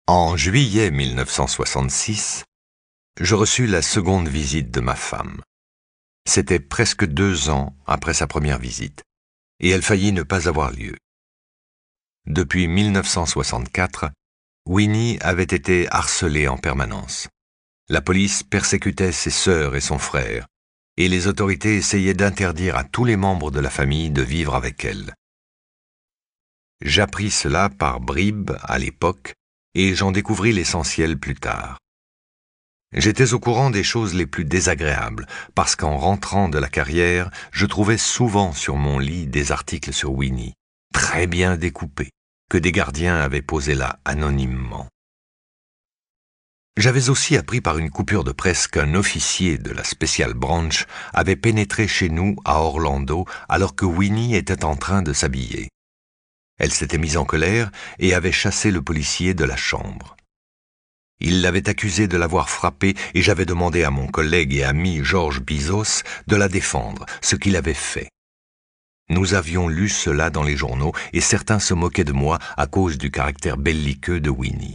En juillet 1966, je reçus la seconde visite de ma femme. C'était presque 2 ans après sa première visite, et elle faillit ne pas avoir lieu. Depuis 1964, Winnie avait été harcelée en permanence. La police persécutait ses sœurs et son frère, et les autorités essayaient d'interdire à tous les membres de la famille de vivre avec elle. J'appris cela par bribes à l'époque, et j'en découvris l'essentiel plus tard. J'étais au courant des choses les plus désagréables, parce qu'en rentrant de la carrière, je trouvais souvent sur mon lit des articles sur Winnie, très bien découpés, que des gardiens avaient posés là anonymement. J'avais aussi appris par une coupure de presse qu'un officier de la Special Branch avait pénétré chez nous à Orlando alors que Winnie était en train de s'habiller. Elle s'était mise en colère et avait chassé le policier de la chambre. Il l'avait accusé de l'avoir frappée et j'avais demandé à mon collègue et ami George Bizos de la défendre, ce qu'il avait fait. Nous avions lu cela dans les journaux et certains se moquaient de moi à cause du caractère belliqueux de Winnie.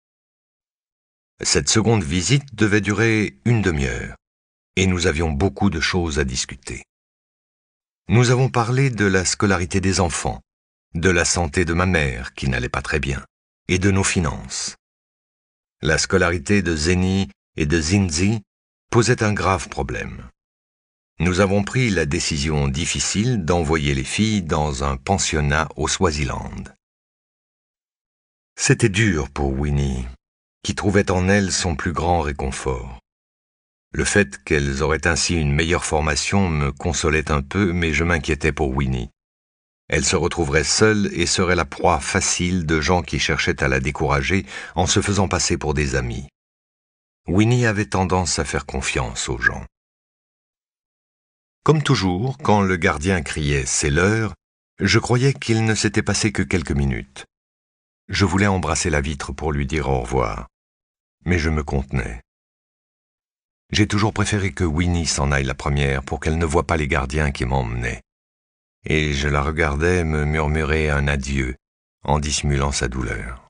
Cette seconde visite devait durer 1 demi-heure et nous avions beaucoup de choses à discuter. Nous avons parlé de la scolarité des enfants, de la santé de ma mère qui n'allait pas très bien, et de nos finances. La scolarité de Zeni et de Zinzi posait un grave problème. Nous avons pris la décision difficile d'envoyer les filles dans un pensionnat au Swaziland. C'était dur pour Winnie, qui trouvait en elles son plus grand réconfort. Le fait qu'elles auraient ainsi une meilleure formation me consolait un peu, mais je m'inquiétais pour Winnie. Elle se retrouverait seule et serait la proie facile de gens qui cherchaient à la décourager en se faisant passer pour des amis. Winnie avait tendance à faire confiance aux gens. Comme toujours, quand le gardien criait « c'est l'heure », je croyais qu'il ne s'était passé que quelques minutes. Je voulais embrasser la vitre pour lui dire au revoir, mais je me contenais. J'ai toujours préféré que Winnie s'en aille la première pour qu'elle ne voie pas les gardiens qui m'emmenaient. Et je la regardais me murmurer un adieu en dissimulant sa douleur.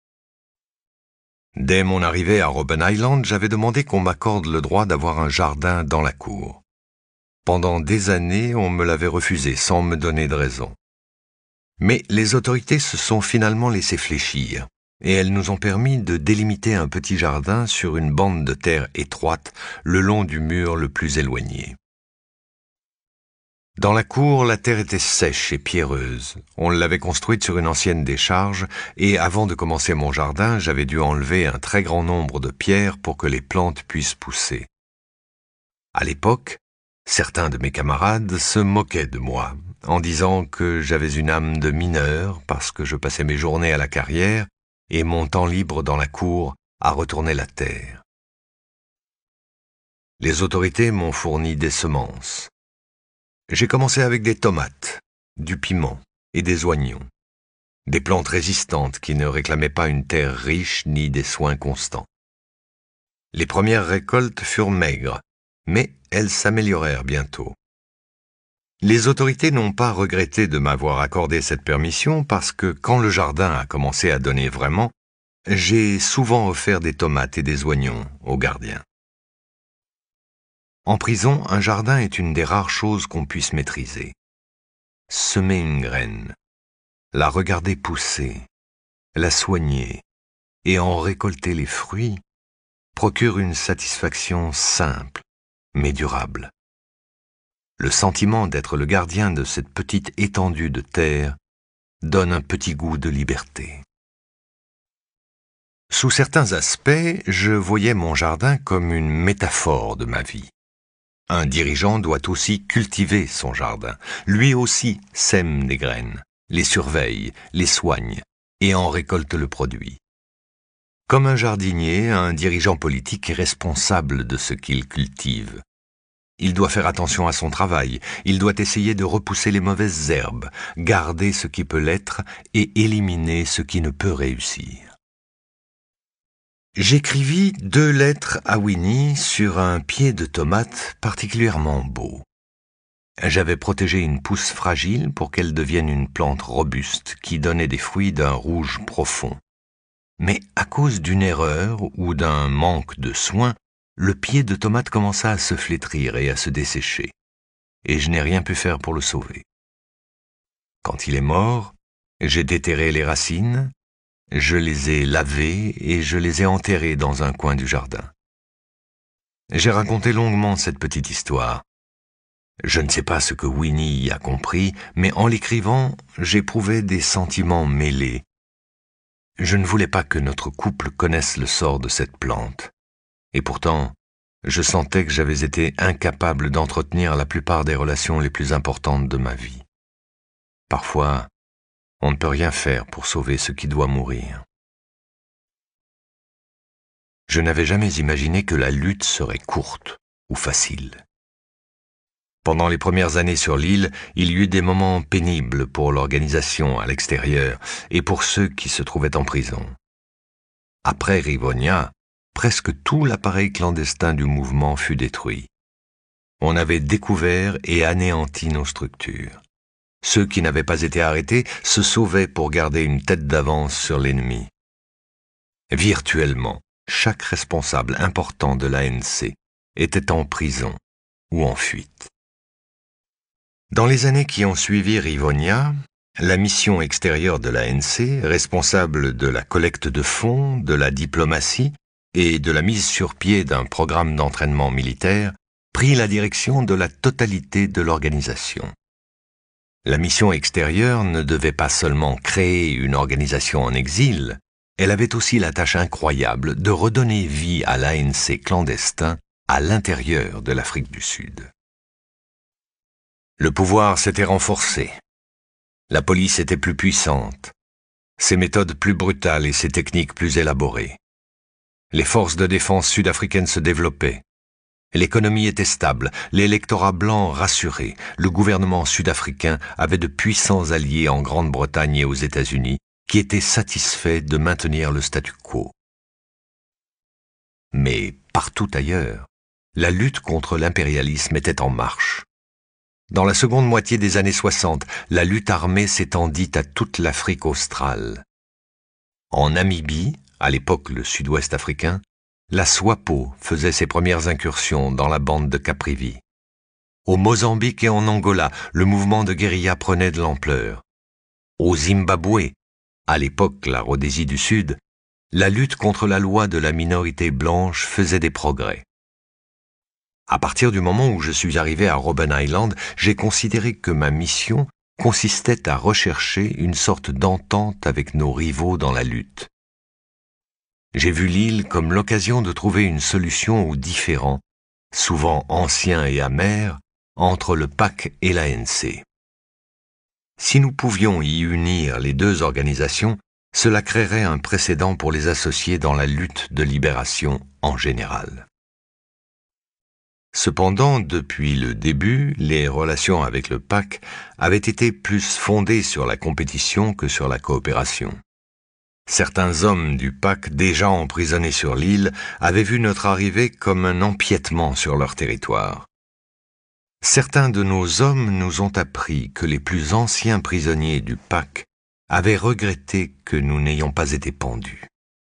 Dès mon arrivée à Robben Island, j'avais demandé qu'on m'accorde le droit d'avoir un jardin dans la cour. Pendant des années, on me l'avait refusé sans me donner de raison. Mais les autorités se sont finalement laissées fléchir, et elles nous ont permis de délimiter un petit jardin sur une bande de terre étroite le long du mur le plus éloigné. Dans la cour, la terre était sèche et pierreuse. On l'avait construite sur une ancienne décharge et avant de commencer mon jardin, j'avais dû enlever un très grand nombre de pierres pour que les plantes puissent pousser. À l'époque, certains de mes camarades se moquaient de moi en disant que j'avais une âme de mineur parce que je passais mes journées à la carrière et mon temps libre dans la cour à retourner la terre. Les autorités m'ont fourni des semences. J'ai commencé avec des tomates, du piment et des oignons, des plantes résistantes qui ne réclamaient pas une terre riche ni des soins constants. Les premières récoltes furent maigres, mais elles s'améliorèrent bientôt. Les autorités n'ont pas regretté de m'avoir accordé cette permission parce que quand le jardin a commencé à donner vraiment, j'ai souvent offert des tomates et des oignons aux gardiens. En prison, un jardin est une des rares choses qu'on puisse maîtriser. Semer une graine, la regarder pousser, la soigner et en récolter les fruits procure une satisfaction simple mais durable. Le sentiment d'être le gardien de cette petite étendue de terre donne un petit goût de liberté. Sous certains aspects, je voyais mon jardin comme une métaphore de ma vie. Un dirigeant doit aussi cultiver son jardin. Lui aussi sème des graines, les surveille, les soigne et en récolte le produit. Comme un jardinier, un dirigeant politique est responsable de ce qu'il cultive. Il doit faire attention à son travail, il doit essayer de repousser les mauvaises herbes, garder ce qui peut l'être et éliminer ce qui ne peut réussir. J'écrivis 2 lettres à Winnie sur un pied de tomate particulièrement beau. J'avais protégé une pousse fragile pour qu'elle devienne une plante robuste qui donnait des fruits d'un rouge profond. Mais à cause d'une erreur ou d'un manque de soin, le pied de tomate commença à se flétrir et à se dessécher, et je n'ai rien pu faire pour le sauver. Quand il est mort, j'ai déterré les racines, je les ai lavées et je les ai enterrées dans un coin du jardin. J'ai raconté longuement cette petite histoire. Je ne sais pas ce que Winnie y a compris, mais en l'écrivant, j'éprouvais des sentiments mêlés. Je ne voulais pas que notre couple connaisse le sort de cette plante. Et pourtant, je sentais que j'avais été incapable d'entretenir la plupart des relations les plus importantes de ma vie. Parfois, on ne peut rien faire pour sauver ce qui doit mourir. Je n'avais jamais imaginé que la lutte serait courte ou facile. Pendant les premières années sur l'île, il y eut des moments pénibles pour l'organisation à l'extérieur et pour ceux qui se trouvaient en prison. Après Rivonia, presque tout l'appareil clandestin du mouvement fut détruit. On avait découvert et anéanti nos structures. Ceux qui n'avaient pas été arrêtés se sauvaient pour garder une tête d'avance sur l'ennemi. Virtuellement, chaque responsable important de l'ANC était en prison ou en fuite. Dans les années qui ont suivi Rivonia, la mission extérieure de l'ANC, responsable de la collecte de fonds, de la diplomatie et de la mise sur pied d'un programme d'entraînement militaire, prit la direction de la totalité de l'organisation. La mission extérieure ne devait pas seulement créer une organisation en exil, elle avait aussi la tâche incroyable de redonner vie à l'ANC clandestin à l'intérieur de l'Afrique du Sud. Le pouvoir s'était renforcé. La police était plus puissante, ses méthodes plus brutales et ses techniques plus élaborées. Les forces de défense sud-africaines se développaient. L'économie était stable, l'électorat blanc rassuré, le gouvernement sud-africain avait de puissants alliés en Grande-Bretagne et aux États-Unis qui étaient satisfaits de maintenir le statu quo. Mais partout ailleurs, la lutte contre l'impérialisme était en marche. Dans la seconde moitié des années 60, la lutte armée s'étendit à toute l'Afrique australe. En Namibie, à l'époque le sud-ouest africain, la SWAPO faisait ses premières incursions dans la bande de Caprivi. Au Mozambique et en Angola, le mouvement de guérilla prenait de l'ampleur. Au Zimbabwe, à l'époque la Rhodésie du Sud, la lutte contre la loi de la minorité blanche faisait des progrès. À partir du moment où je suis arrivé à Robben Island, j'ai considéré que ma mission consistait à rechercher une sorte d'entente avec nos rivaux dans la lutte. J'ai vu l'île comme l'occasion de trouver une solution aux différends, souvent anciens et amers, entre le PAC et l'ANC. Si nous pouvions y unir les deux organisations, cela créerait un précédent pour les associer dans la lutte de libération en général. Cependant, depuis le début, les relations avec le PAC avaient été plus fondées sur la compétition que sur la coopération. Certains hommes du PAC déjà emprisonnés sur l'île avaient vu notre arrivée comme un empiètement sur leur territoire. Certains de nos hommes nous ont appris que les plus anciens prisonniers du PAC avaient regretté que nous n'ayons pas été pendus.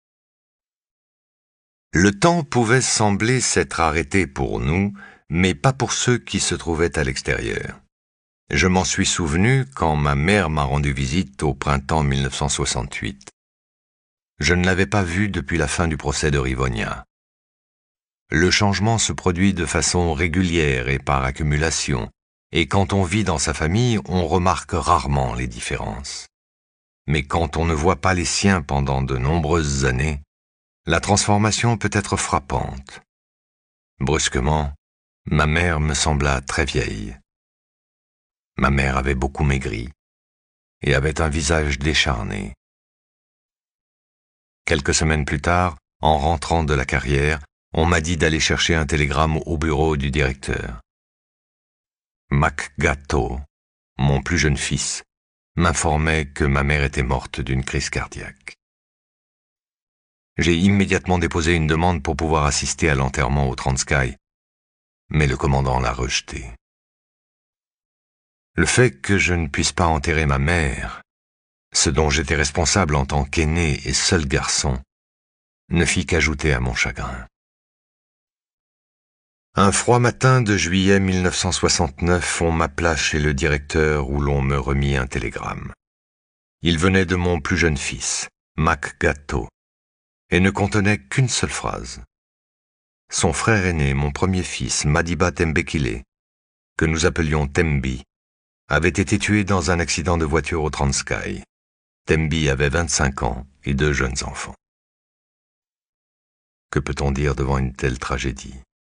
Le temps pouvait sembler s'être arrêté pour nous, mais pas pour ceux qui se trouvaient à l'extérieur. Je m'en suis souvenu quand ma mère m'a rendu visite au printemps 1968. Je ne l'avais pas vue depuis la fin du procès de Rivonia. Le changement se produit de façon régulière et par accumulation, et quand on vit dans sa famille, on remarque rarement les différences. Mais quand on ne voit pas les siens pendant de nombreuses années, la transformation peut être frappante. Brusquement, ma mère me sembla très vieille. Ma mère avait beaucoup maigri et avait un visage décharné. Quelques semaines plus tard, en rentrant de la carrière, on m'a dit d'aller chercher un télégramme au bureau du directeur. Mac Gatto, mon plus jeune fils, m'informait que ma mère était morte d'une crise cardiaque. J'ai immédiatement déposé une demande pour pouvoir assister à l'enterrement au Transkei, mais le commandant l'a rejeté. Le fait que je ne puisse pas enterrer ma mère Ce dont j'étais responsable en tant qu'aîné et seul garçon ne fit qu'ajouter à mon chagrin. Un froid matin de juillet 1969, on m'appela chez le directeur où l'on me remit un télégramme. Il venait de mon plus jeune fils, Mac Gatto, et ne contenait qu'une seule phrase. Son frère aîné, mon premier fils, Madiba Tembekile, que nous appelions Tembi, avait été tué dans un accident de voiture au Transkei. Tembi avait 25 ans et 2 jeunes enfants. Que peut-on dire devant une telle tragédie?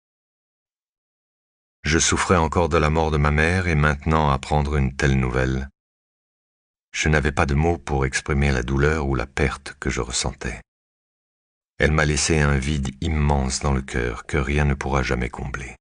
Je souffrais encore de la mort de ma mère et maintenant apprendre une telle nouvelle. Je n'avais pas de mots pour exprimer la douleur ou la perte que je ressentais. Elle m'a laissé un vide immense dans le cœur que rien ne pourra jamais combler.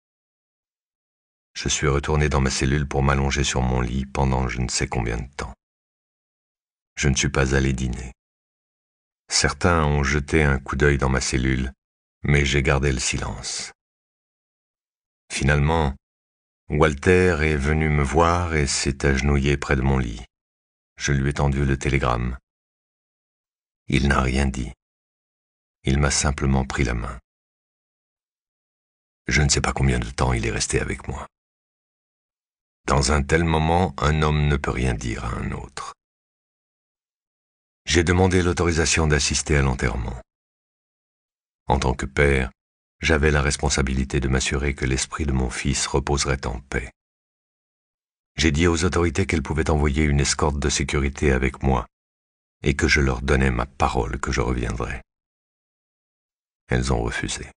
Je suis retourné dans ma cellule pour m'allonger sur mon lit pendant je ne sais combien de temps. Je ne suis pas allé dîner. Certains ont jeté un coup d'œil dans ma cellule, mais j'ai gardé le silence. Finalement, Walter est venu me voir et s'est agenouillé près de mon lit. Je lui ai tendu le télégramme. Il n'a rien dit. Il m'a simplement pris la main. Je ne sais pas combien de temps il est resté avec moi. Dans un tel moment, un homme ne peut rien dire à un autre. J'ai demandé l'autorisation d'assister à l'enterrement. En tant que père, j'avais la responsabilité de m'assurer que l'esprit de mon fils reposerait en paix. J'ai dit aux autorités qu'elles pouvaient envoyer une escorte de sécurité avec moi et que je leur donnais ma parole que je reviendrais. Elles ont refusé.